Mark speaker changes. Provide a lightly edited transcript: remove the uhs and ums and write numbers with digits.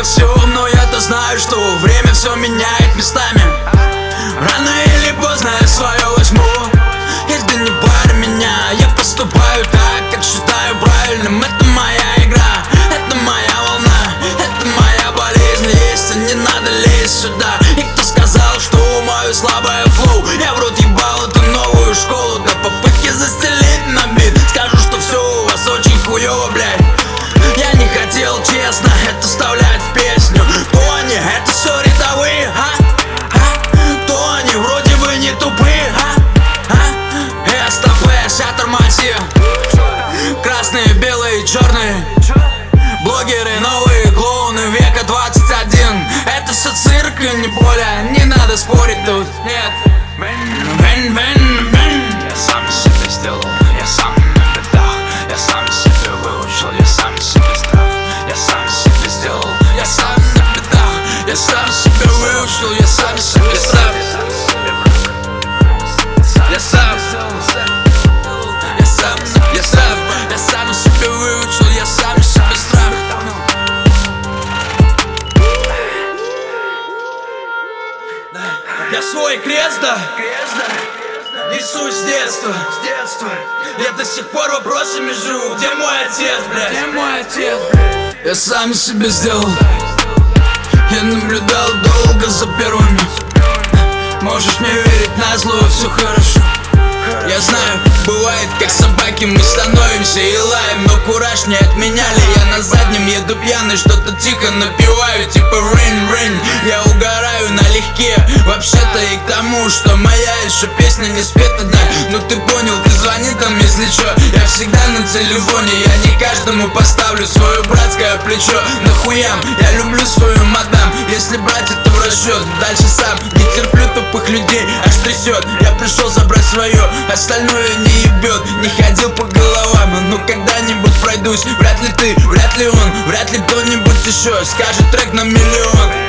Speaker 1: все, но я-то знаю, что время все меняет местами. Рано или поздно я свое возьму. Это не пара меня, я поступаю так, как считаю правильным. Это моя игра, это моя волна, это моя болезнь. Если не надо лезть сюда. И кто сказал, что мое слабое флоу? Я в рот ебал эту новую школу для попытки застелить на бит. Скажу, что все у вас очень хуёво, блядь. Я не хотел, честно, это вставлять в песню. То они, это все рядовые, то они вроде бы не тупые, СТП, тормози. Красные, белые, черные блогеры, новые клоуны века 21. Это все цирк и не более, не надо спорить тут, нет.
Speaker 2: Я сам себе сделал, я сам на бедах. Я сам себе выучил, я сам себе страх. Я сам себе сделал,
Speaker 1: Я сам на бедах, я сам себе выучил, я сам себе страх. Я сам себе выучил, я сам себе страх. Я свой крест, да, несу с детства. Я до сих пор вопросами живу. Где мой отец, блядь? Где мой отец, блядь? Я сам себе сделал. Я наблюдал долго за первыми. Можешь мне верить на слово, все хорошо. Я знаю, бывает, как собаки мы становимся и лаем, но кураж не отменяли. Я на заднем еду пьяный, что-то тихо напеваю, типа rain. Я угораю налегке, вообще-то и к тому, что моя еще песня не спета, да. Ну ты понял, ты звони там, если чё. Я всегда на телефоне, я не каждому поставлю свое братское плечо. Нахуям, я люблю свою мадам, если брать это в расчет. Дальше сам, не терплю тупых людей, аж трясет. Я пришел забрать свое, остальное не ебет. Не ходил по головам, но когда-нибудь пройдусь. Вряд ли ты, вряд ли он, вряд ли кто-нибудь еще скажет трек на миллион.